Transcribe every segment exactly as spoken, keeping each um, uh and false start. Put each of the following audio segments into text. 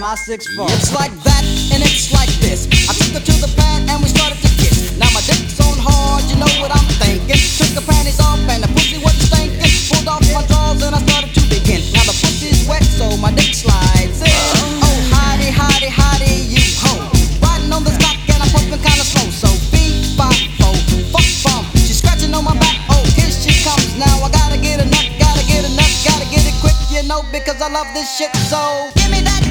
my six four. It's like that and it's like this. I took her to the pad and we started to kiss. Now my dick's on hard, you know what I'm thinking. Took the panties off and the pussy wasn't stinking. Pulled off my drawers and I started to begin. Now the pussy's wet so my dick slides in. Oh hottie, hottie, hottie, you ho. Riding on this cock and I'm pumping kinda slow. So beat, bop, fo, fuck, bump. She's scratching on my back, oh here she comes. Now I gotta get a nut, gotta get a nut, gotta get it quick, you know, because I love this shit so. Give me that.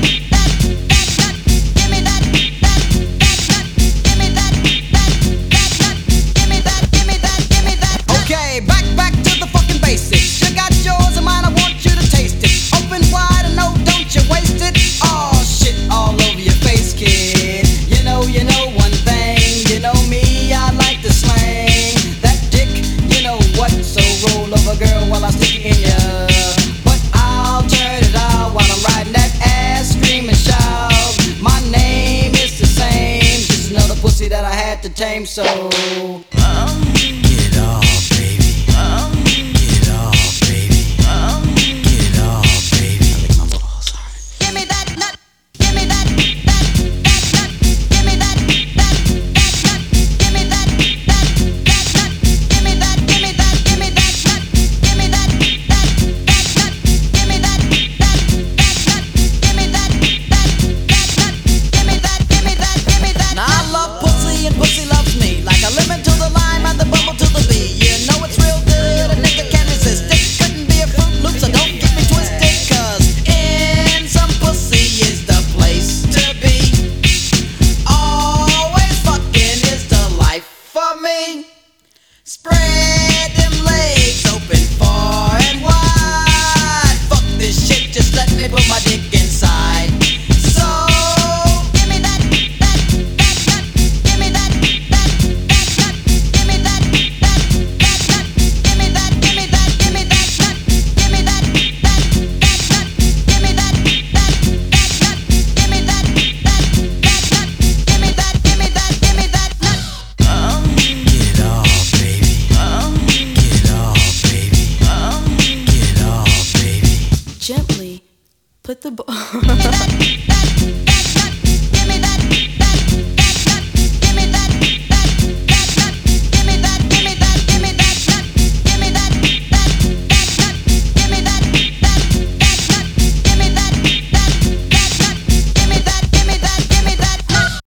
Back, back to the fucking basics. You got yours and mine, I want you to taste it. Open wide and no, don't you waste it. Oh shit, all over your face, kid. You know, you know one thing. You know me, I like to slang that dick, you know what. So roll over, girl, while I stick it in ya. But I'll turn it out while I'm riding that ass, scream and shout. My name is the same, just another pussy that I had to tame, so um, get off. Spring!